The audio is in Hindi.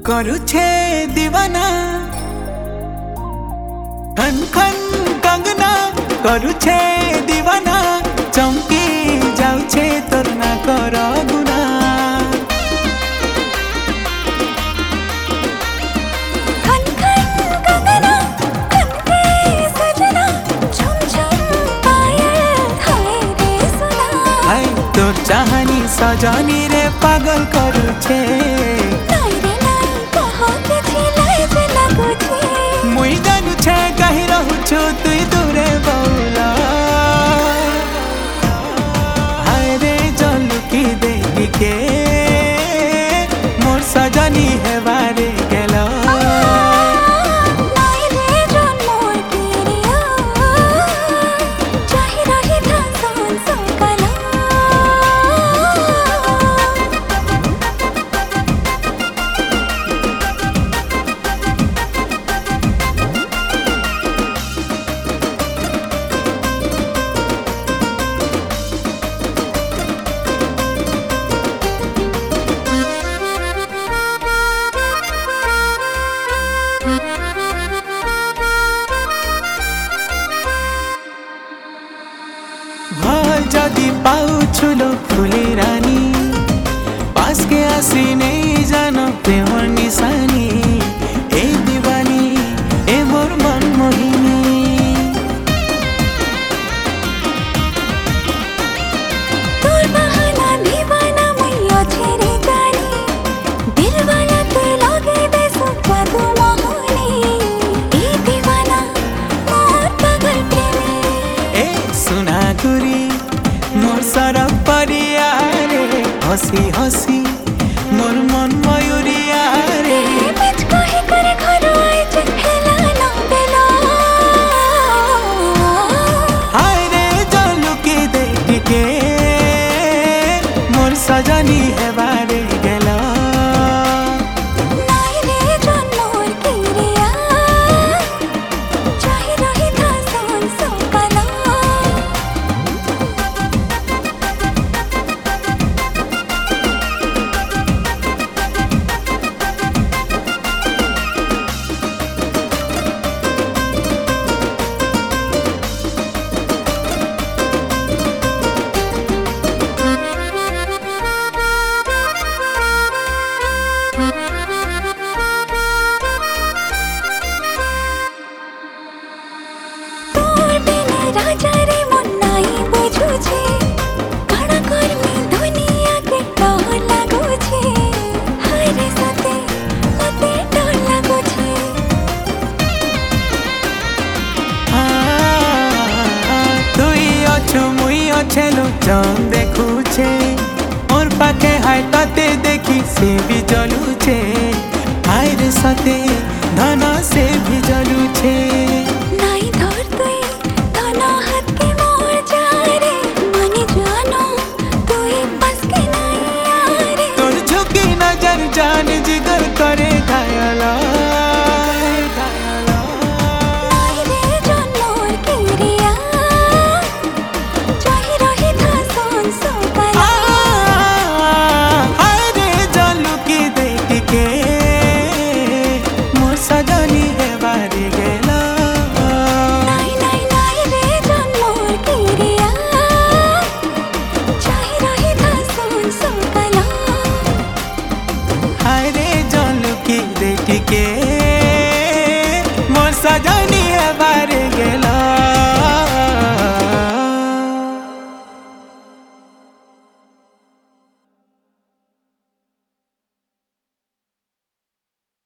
करू छे दीवाना खन खन कंगना करू छे दीवाना चमकी जाऊ छे तोर ना कर गुना खन खन कंगना खनके सजना झुम झुम पायल हाय रे सुना हाय तोर चाहनी सजनी रे पागल करू छे नाई रे नाई कहो के छिलाई जे लागू छे मुई जानू छे कहीं रहू छु तुई दूरे बौला हाय रे जानू की देखी के मोर सजनी है बारे गेलो नाई रे जान मोर तेरिया चाहे रही था सान सकला भल जदि पाऊ छुलो फुले रानी पास के आसी नहीं जानो प्रेम निशानी ए दीवानी ए मोर मन मोहिनी तोर बहाना दीवाना मैया छेरे जानी दिल वाला ते लागे दे सुखा तू मोहनी ए दीवाना मोर पागल प्रेमी ए सुना गुरी मोर सरक परिया रे हसी हसी मोर मन मयूरिया रे बिच कहे करे घर आए जे हेला ना बेला हाय रे जानू की देख के मोर सजनी है बारे गेला नाई रे जान मोर तेरिया चाहे रही था सान सकला तोर बिना राजा रे मन नाई बुझू छे घड़ा कर्मी दुनिया के डर लागू छे हाय रे सते मते डर लागू छे तुई अछु मुई अछेलु जम देखू छे मोर पाखे हाय ताते देखी से भी जलू छे हाय रे सते धना से भी जलू छे नाई धर तुई धना हाथ के मोर जा रे मने जानो तुई बस के नाई आ रे तोर झुकी नजर जान जिगर करे घायला नाई रे जान मोर केरिया चाहे रही था सान सकला हाय रे जानू की देख के मोर सजनी है बारे गेला नाई नाई नाई रे जान मोर केरिया चाहे रही था सान सकला हाय रे जानू की देख के मोर सजनी है बारे